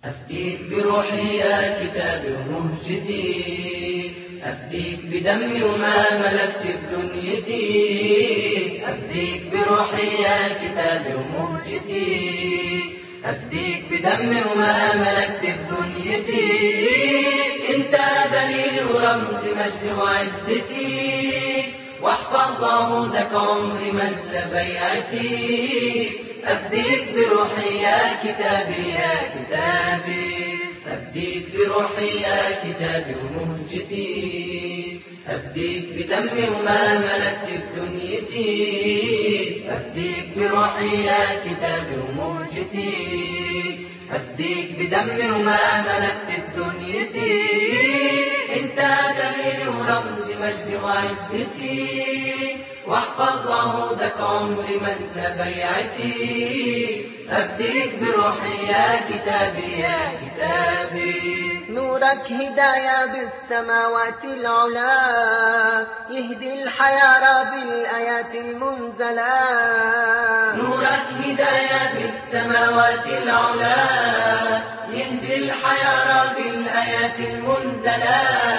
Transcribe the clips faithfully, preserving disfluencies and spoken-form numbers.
أفديك بروحي يا كتابي ومهجتي، أفديك بدمي وما ملكت بدنيتي. أفديك بروحي يا كتابي ومهجتي، أفديك بدمي وما ملكت بدنيتي. انت دليلي ورمز مجدي وعزتي، واحفظ عهودك عمري مزل بيعتي. أفديك بروحي يا كتابي يا كتابي، أفديك بروحي يا كتابي ومهجتي، أفديك بدمي وما ملكت بدنيتي. أفديك بروحي يا كتابي ومهجتي، أفديك بدمي وما ملكت بدنيتي. انت دليلي ورمز مجدي وعزتي، واحفظ عهودك عمري مزل بيعتي. أفديك بروحي يا كتابي يا كتابي. نورك هداية بالسماوات العلا، يهدي الحياة بالآيات المنزلة. نورك هداية بالسماوات العلا، يهدي الحياة بالآيات المنزلة.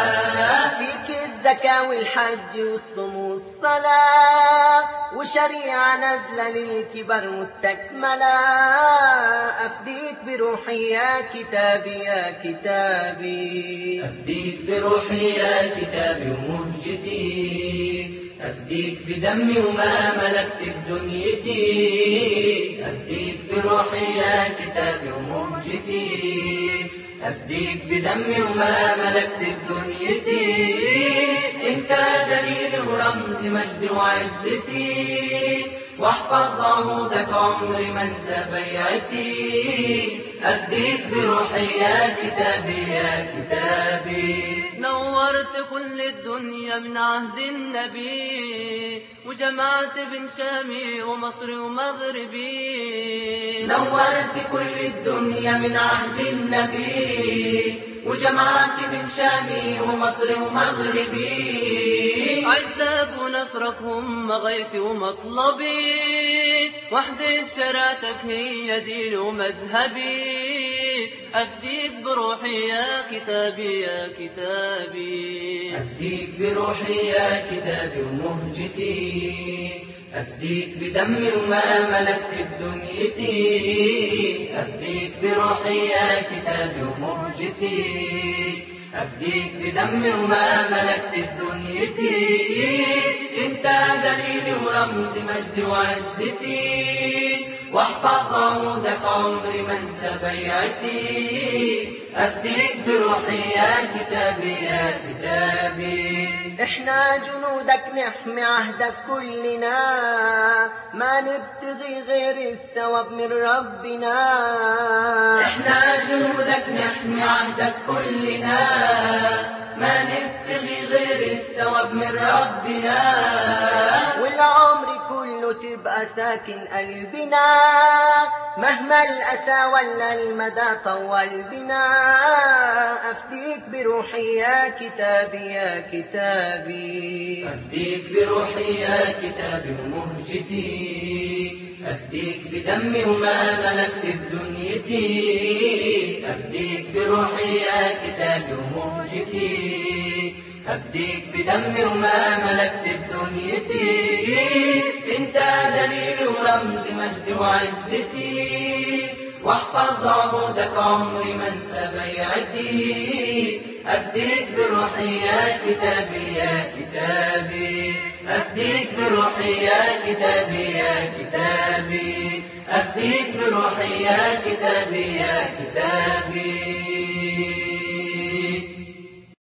فيك الزكاة والحج والصوم والصلاة، وشريعة نازلة للكبر مستكملة. أفديك بروحي يا كتابي يا كتابي، أفديك بروحي يا كتابي ومهجتي، أفديك بدمي وما ملكت بدنيتي. أفديك بروحي يا كتابي ومهجتي، أفديك بدمي وما ملكت بدنيتي. انت دليلي ورمز مجدي وعزتي، واحفظ عهودك عمري مزل بيعتي. أفديك بروحي يا كتابي يا كتابي. نورت كل الدنيا من عهد النبي، وجمعت بين شامي ومصر ومغربي. نورت كل الدنيا من عهد النبي، وجمعت بين شامي ومصر ومغربي. عزك ونصرك هم غايتي ومطلبي، وحدة شريعتك هي دين ومذهبي. أفديك بروحي يا كتابي يا كتابي، أفديك بروحي يا كتابي ومهجتي، أفديك بدمي وما ملكت بدنيتي. أفديك بروحي يا كتابي ومهجتي، أفديك بدمي وما ملكت بدنيتي. انت دليلي ورمز مجدي وعزتي، واحفظ عهودك عمري مزل بيعتي. أفديك بروحي يا كتابي يا كتابي. احنا جنودك نحمي عهدك كلنا، ما نبتغي غير الثواب من ربنا. احنا جنودك نحمي عهدك كلنا، ما نبتغي غير الثواب من ربنا. والعمر كله تبقى ساكن قلبنا، مهما الأسى ولا المدى طول بنا. أفديك بروحي يا كتابي يا كتابي، أفديك بروحي يا كتابي ومهجتي، أفديك بدمي وما ملكت بدنيتي. أفديك بروحي يا كتابي ومهجتي، أفديك بدمي وما ملكت بدنيتي. انت دليلي ورمز مجدي وعزتي، واحفظ عهودك عمري مزل بيعتي. أفديك بروحي يا كتابي يا كتابي، أفديك بروحي يا كتابي يا كتابي، أفديك بروحي يا كتابي يا كتابي.